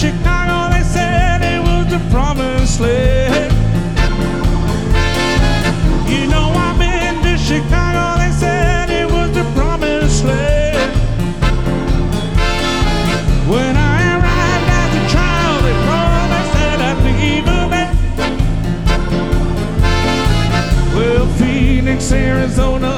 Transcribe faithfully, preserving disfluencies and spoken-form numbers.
Chicago, they said it was the promised land. You know I've been to Chicago, they said it was the promised land. When I arrived at the trial, they promised that I'd leave a bed. Well, Phoenix, Arizona,